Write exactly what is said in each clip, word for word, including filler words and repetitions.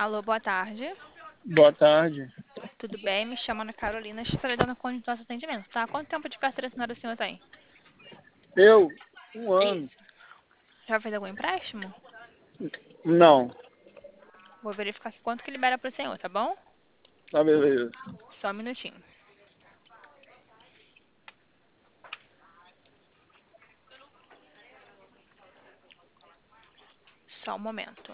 Alô, boa tarde. Boa tarde. Tudo bem? Me chamo Ana Carolina, estarei dando conta do nosso atendimento, tá? Quanto tempo de carteira assinada o senhor tem? Eu? Um ano. Isso. Já fez algum empréstimo? Não. Vou verificar aqui quanto que libera pro senhor, tá bom? Tá beleza. Só um minutinho. Só um momento.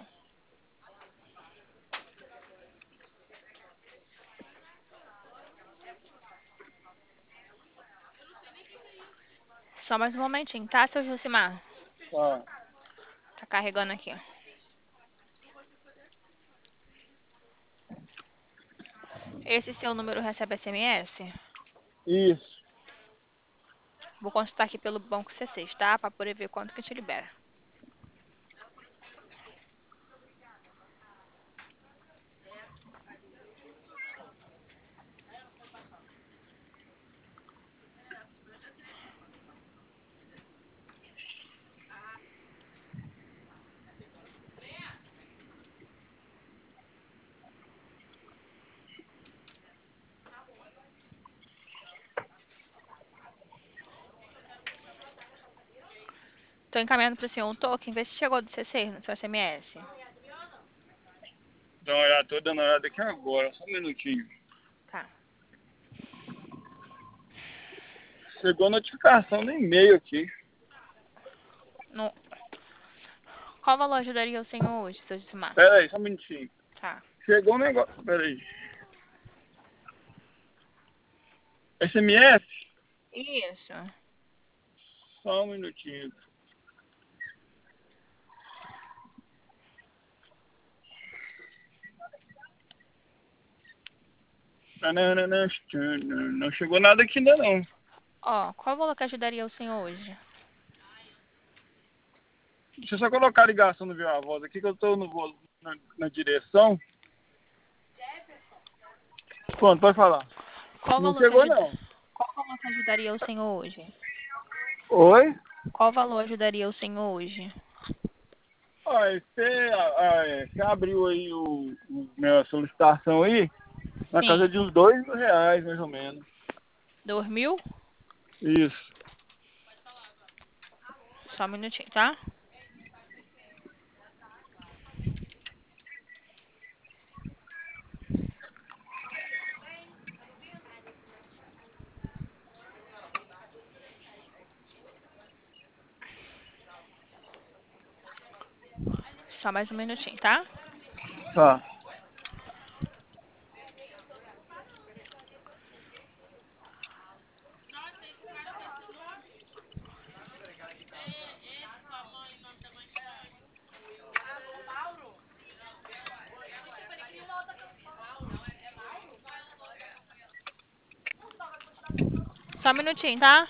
Só mais um momentinho, tá, seu Josimar? Tá. Tá carregando aqui. Esse seu número recebe S M S? Isso. Vou consultar aqui pelo banco C seis, tá? Pra poder ver quanto que te libera. Tô encaminhando pro senhor um token, vê se chegou do C seis no seu S M S. Dá uma olhada, tô dando uma olhada aqui agora, só um minutinho. Tá. Chegou a notificação no e-mail aqui. No... Qual valor ajudaria o senhor hoje, seu Josimar? Pera aí, só um minutinho. Tá. Chegou um negócio. Pera aí. S M S? Isso. Só um minutinho. Nananana, Não chegou nada aqui ainda não. Ó, qual valor que ajudaria o senhor hoje? Deixa eu só colocar a ligação no Viva Voz aqui que eu tô no, voo- na, na direção. Pronto, pode falar. Qual Não valor que chegou ajuda... não. Qual valor que ajudaria o senhor hoje? Oi? Qual valor ajudaria o senhor hoje? Olha, você, ah, é, você abriu aí o, o minha solicitação aí na casa Sim. de uns dois mil reais, mais ou menos. Dois mil? Isso. Só um minutinho, tá? Só mais um minutinho, tá? Tá. Só um minutinho, tá?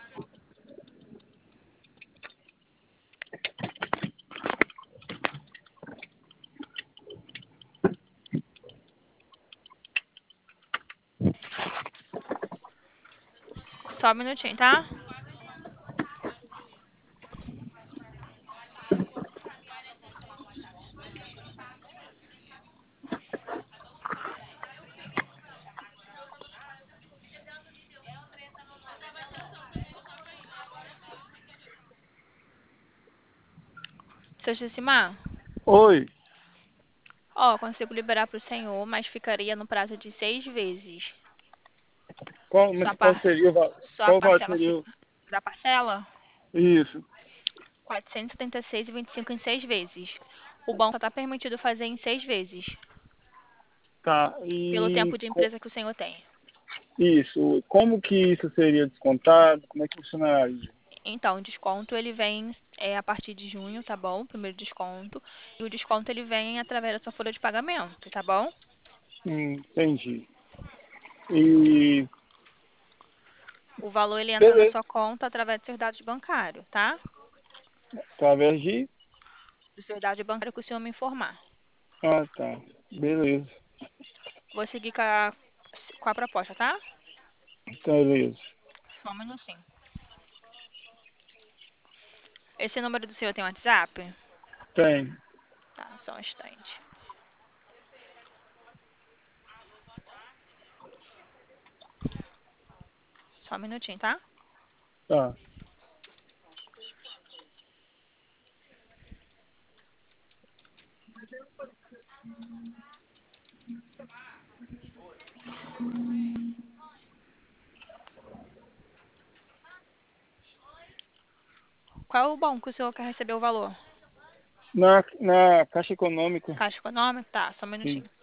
Só um minutinho, tá? Seu Josimar? Oi. Ó, consigo liberar pro senhor, mas ficaria no prazo de seis vezes. Qual, mas Sua, qual par... seria o va- Sua qual va- parcela seria fi- o... da parcela? Isso. quatrocentos e setenta e seis e vinte e cinco em seis vezes. O banco só está permitido fazer em seis vezes, Tá. pelo E tempo de co- empresa que o senhor tem. isso, como que isso seria descontado? Como é que funcionaria? Então, o desconto ele vem é, a partir de junho, tá bom? O primeiro desconto. E o desconto ele vem através da sua folha de pagamento, tá bom? Hum, entendi. E O valor ele entra na beleza. sua conta através dos seus dados bancários, tá? Através de... Dos seus dados bancários que o senhor me informar. Ah, tá. Beleza. Vou seguir com a, com a proposta, tá? Beleza. Só um minutinho. Esse número do senhor tem WhatsApp? Tem. Tá, só um instante. Só um minutinho, tá? Tá. Qual é o banco que o senhor quer receber o valor? Na, na Caixa Econômica. Caixa Econômica? Tá, só um Sim. minutinho.